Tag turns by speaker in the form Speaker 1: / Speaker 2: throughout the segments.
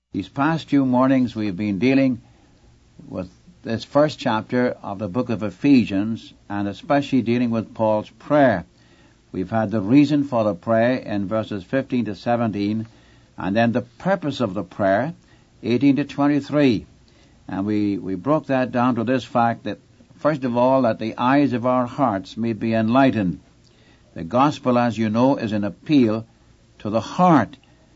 Speaker 1: These past few mornings we've been dealing with this first chapter of the book of Ephesians, and especially dealing with Paul's prayer. We've had the reason for the prayer in verses 15 to 17, and then the purpose of the prayer, 18 to 23. And we broke that down to this fact that, first of all, that the eyes of our hearts may be enlightened. The gospel, as you know, is an appeal to the heart,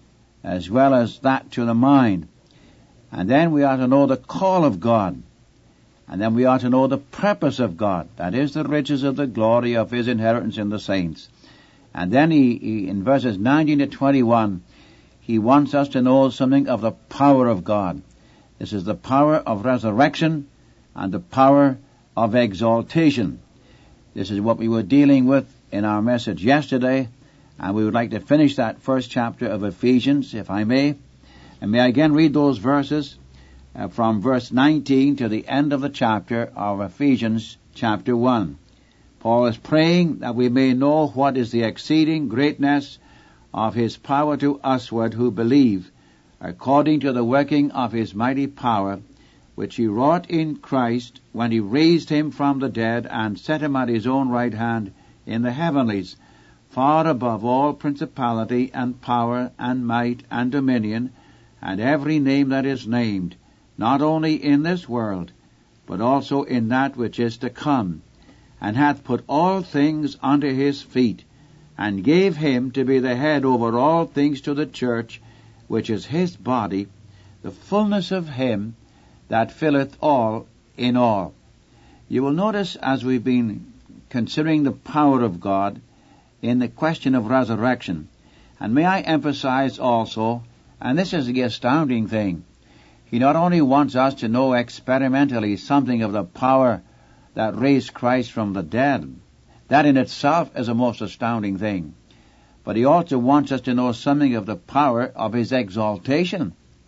Speaker 1: as well as that to the mind. And then we ought to know the call of God. And then we ought to know the purpose of God. That is the riches of the glory of His inheritance in the saints. And then he in verses 19 to 21, he wants us to know something of the power of God. This is the power of resurrection and the power of exaltation. This is what we were dealing with in our message yesterday. And we would like to finish that first chapter of Ephesians, if I may. And may I again read those verses from verse 19 to the end of the chapter of Ephesians chapter 1. Paul is praying that we may know what is the exceeding greatness of His power to usward who believe, according to the working of His mighty power, which He wrought in Christ when He raised Him from the dead and set Him at His own right hand in the heavenlies, far above all principality and power and might and dominion, and every name that is named, not only in this world, but also in that which is to come, and hath put all things under His feet, and gave Him to be the head over all things to the church, which is His body, the fullness of Him that filleth all in all. You will notice, as we've been considering the power of God in the question of resurrection, and may I emphasize also, and this is the astounding thing, He not only wants us to know experimentally something of the power that raised Christ from the dead, that in itself is a most astounding thing, but He also wants us to know something of the power of His exaltation.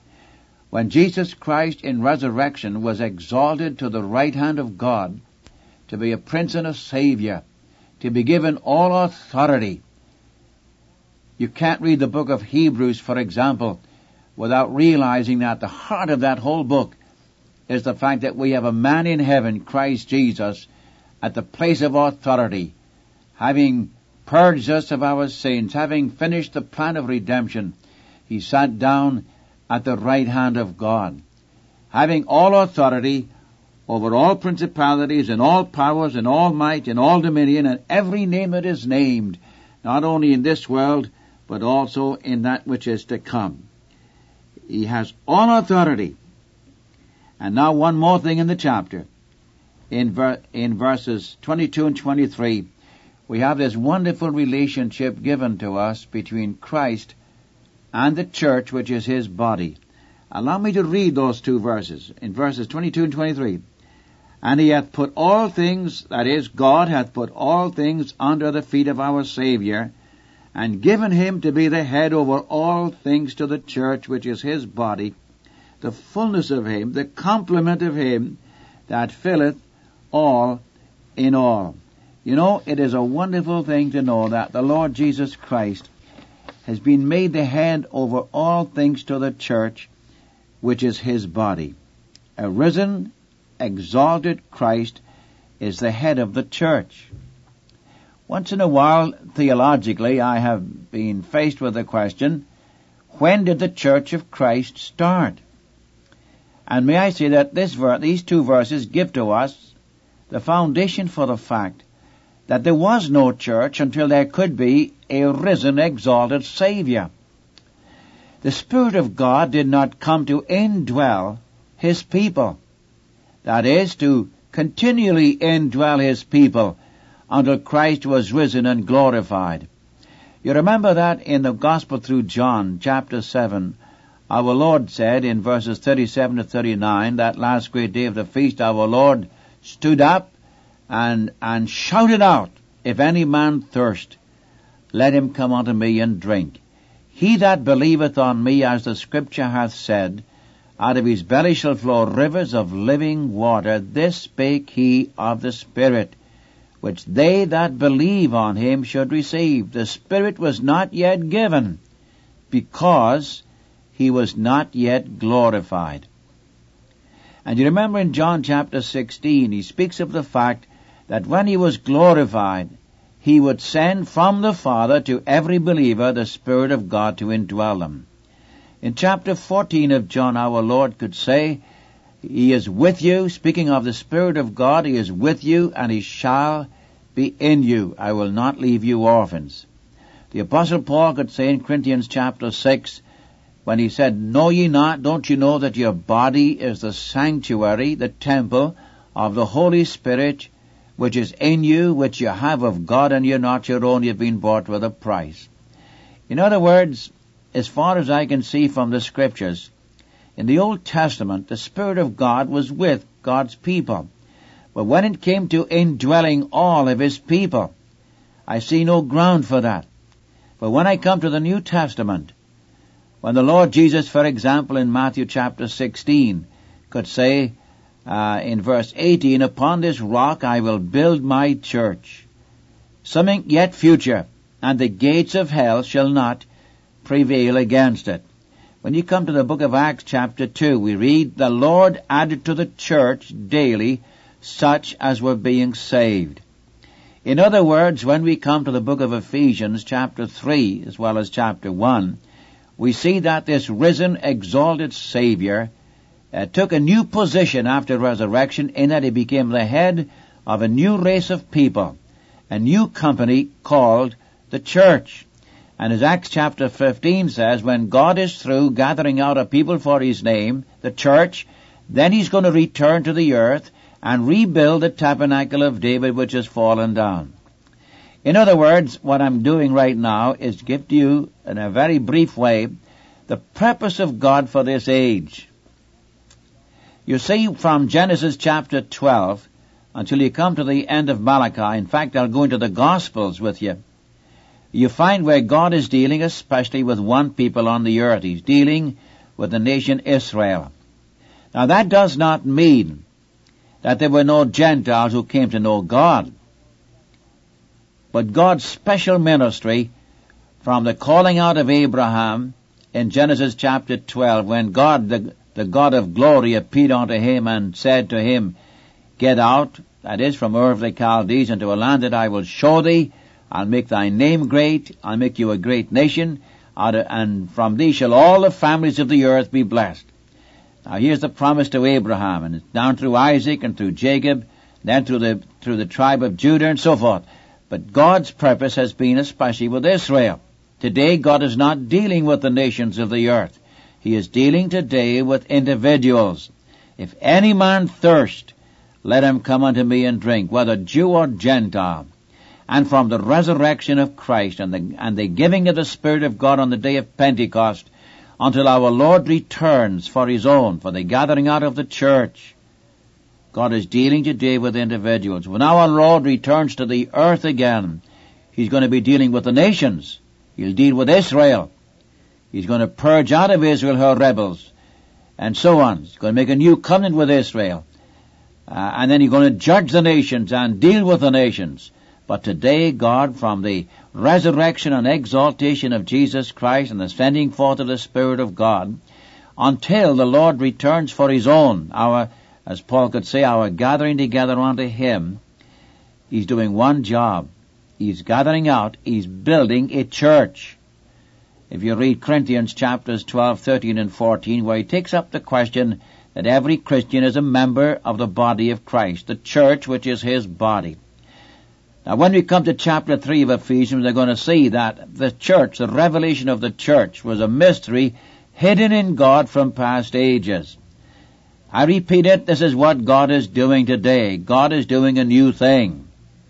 Speaker 1: When Jesus Christ in resurrection was exalted to the right hand of God, to be a Prince and a Savior, to be given all authority. You can't read the book of Hebrews, for example, without realizing that the heart of that whole book is the fact that we have a man in heaven, Christ Jesus, at the place of authority, having purged us of our sins, having finished the plan of redemption. He sat down at the right hand of God, having all authority over all principalities and all powers and all might and all dominion and every name that is named, not only in this world, but also in that which is to come. He has all authority. And now one more thing in the chapter. In verses 22 and 23, we have this wonderful relationship given to us between Christ and the church, which is His body. Allow me to read those two verses. In verses 22 and 23, and He hath put all things, that is, God hath put all things under the feet of our Savior, and given Him to be the head over all things to the church, which is His body, the fullness of Him, the complement of Him that filleth all in all. You know, it is a wonderful thing to know that the Lord Jesus Christ has been made the head over all things to the church, which is His body. A risen, exalted Christ is the head of the church. Once in a while, theologically, I have been faced with the question, when did the church of Christ start? And may I say that these two verses give to us the foundation for the fact that there was no church until there could be a risen, exalted Savior. The Spirit of God did not come to indwell His people. That is, to continually indwell His people until Christ was risen and glorified. You remember that in the Gospel through John, chapter 7, our Lord said in verses 37 to 39, that last great day of the feast, our Lord stood up and shouted out, if any man thirst, let him come unto me and drink. He that believeth on me, as the Scripture hath said, out of his belly shall flow rivers of living water. This spake He of the Spirit, which they that believe on Him should receive. The Spirit was not yet given, because he was not yet glorified. And you remember in John chapter 16, he speaks of the fact that when he was glorified, he would send from the Father to every believer the Spirit of God to indwell them. In chapter 14 of John, our Lord could say, he is with you, speaking of the Spirit of God, he is with you, and he shall be in you. I will not leave you orphans. The Apostle Paul could say in Corinthians chapter 6, when he said, know ye not, don't you know that your body is the sanctuary, the temple of the Holy Spirit, which is in you, which you have of God, and you're not your own, you've been bought with a price. In other words, as far as I can see from the Scriptures, in the Old Testament, the Spirit of God was with God's people. But when it came to indwelling all of His people, I see no ground for that. But when I come to the New Testament, when the Lord Jesus, for example, in Matthew chapter 16, could say in verse 18, upon this rock I will build my church, something yet future, and the gates of hell shall not prevail against it. When you come to the book of Acts chapter 2, we read, the Lord added to the church daily such as were being saved. In other words, when we come to the book of Ephesians chapter 3 as well as chapter 1, we see that this risen, exalted Savior took a new position after resurrection in that He became the head of a new race of people, a new company called the church. And as Acts chapter 15 says, when God is through gathering out a people for His name, the church, then He's going to return to the earth and rebuild the tabernacle of David which has fallen down. In other words, what I'm doing right now is give to you, in a very brief way, the purpose of God for this age. You see, from Genesis chapter 12 until you come to the end of Malachi, in fact, I'll go into the Gospels with you, you find where God is dealing especially with one people on the earth. He's dealing with the nation Israel. Now, that does not mean that there were no Gentiles who came to know God. But God's special ministry, from the calling out of Abraham in Genesis chapter 12, when God, the God of glory, appeared unto him and said to him, get out, that is, from Ur of the Chaldees, into a land that I will show thee. I'll make thy name great. I'll make you a great nation. And from thee shall all the families of the earth be blessed. Now here's the promise to Abraham, and it's down through Isaac and through Jacob, then through the tribe of Judah and so forth. But God's purpose has been especially with Israel. Today God is not dealing with the nations of the earth. He is dealing today with individuals. If any man thirst, let him come unto me and drink, whether Jew or Gentile. And from the resurrection of Christ and the giving of the Spirit of God on the day of Pentecost, until our Lord returns for His own, for the gathering out of the church, God is dealing today with individuals. When our Lord returns to the earth again, He's going to be dealing with the nations. He'll deal with Israel. He's going to purge out of Israel her rebels, and so on. He's going to make a new covenant with Israel. And then He's going to judge the nations and deal with the nations. But today, God, from the resurrection and exaltation of Jesus Christ and the sending forth of the Spirit of God, until the Lord returns for His own, as Paul could say, our gathering together unto Him, He's doing one job. He's gathering out, He's building a church. If you read Corinthians chapters 12, 13, and 14, where he takes up the question that every Christian is a member of the body of Christ, the church which is His body. Now, when we come to chapter 3 of Ephesians, they're going to see that the church, the revelation of the church, was a mystery hidden in God from past ages. I repeat it, this is what God is doing today. God is doing a new thing.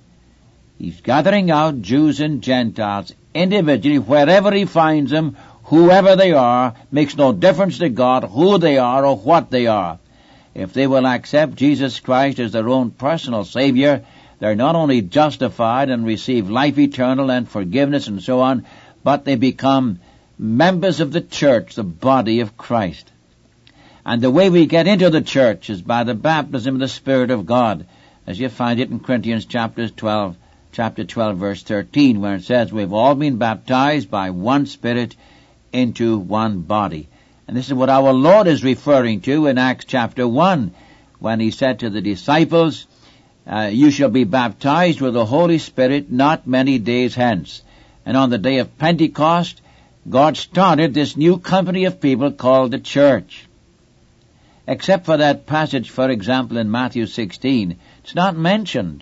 Speaker 1: He's gathering out Jews and Gentiles individually, wherever He finds them, whoever they are, makes no difference to God who they are or what they are. If they will accept Jesus Christ as their own personal Savior, they're not only justified and receive life eternal and forgiveness and so on, but they become members of the church, the body of Christ. And the way we get into the church is by the baptism of the Spirit of God, as you find it in Corinthians chapter 12, verse 13, where it says, we've all been baptized by one Spirit into one body. And this is what our Lord is referring to in Acts chapter 1, when he said to the disciples, you shall be baptized with the Holy Spirit not many days hence. And on the day of Pentecost, God started this new company of people called the church. Except for that passage, for example, in Matthew 16, it's not mentioned.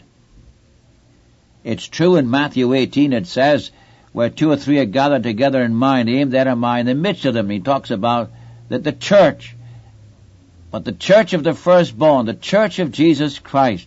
Speaker 1: It's true in Matthew 18, it says, where 2 or 3 are gathered together in my name, there am I in the midst of them. He talks about that the church, but the church of the firstborn, the church of Jesus Christ,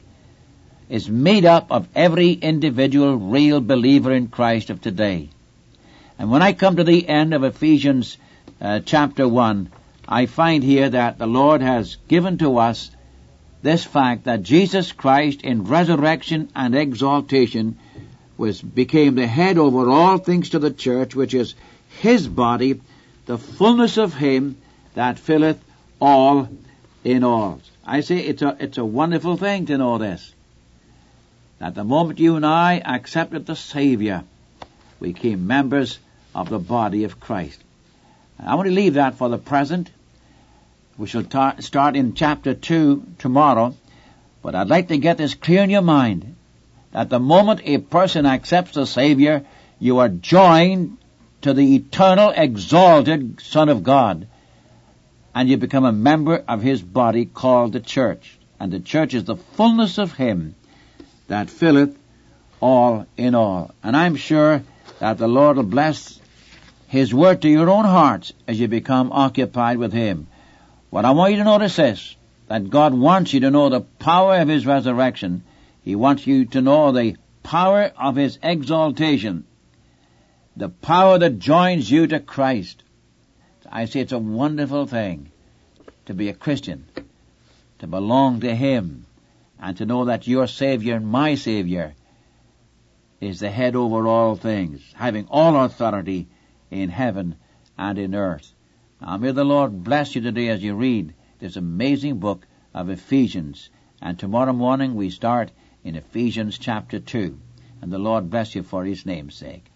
Speaker 1: is made up of every individual real believer in Christ of today. And when I come to the end of Ephesians chapter 1, I find here that the Lord has given to us this fact that Jesus Christ in resurrection and exaltation became the head over all things to the church, which is his body, the fullness of him that filleth all in all. I say it's a wonderful thing to know this. That the moment you and I accepted the Savior, we became members of the body of Christ. I want to leave that for the present. We shall start in chapter 2 tomorrow, but I'd like to get this clear in your mind, that the moment a person accepts the Savior, you are joined to the eternal, exalted Son of God, and you become a member of his body called the church. And the church is the fullness of him that filleth all in all. And I'm sure that the Lord will bless his word to your own hearts as you become occupied with him. What I want you to notice is that God wants you to know the power of his resurrection. He wants you to know the power of his exaltation, the power that joins you to Christ. I say it's a wonderful thing to be a Christian, to belong to him, and to know that your Savior and my Savior is the head over all things, having all authority in heaven and in earth. Now may the Lord bless you today as you read this amazing book of Ephesians. And tomorrow morning we start in Ephesians chapter 2. And the Lord bless you for his name's sake.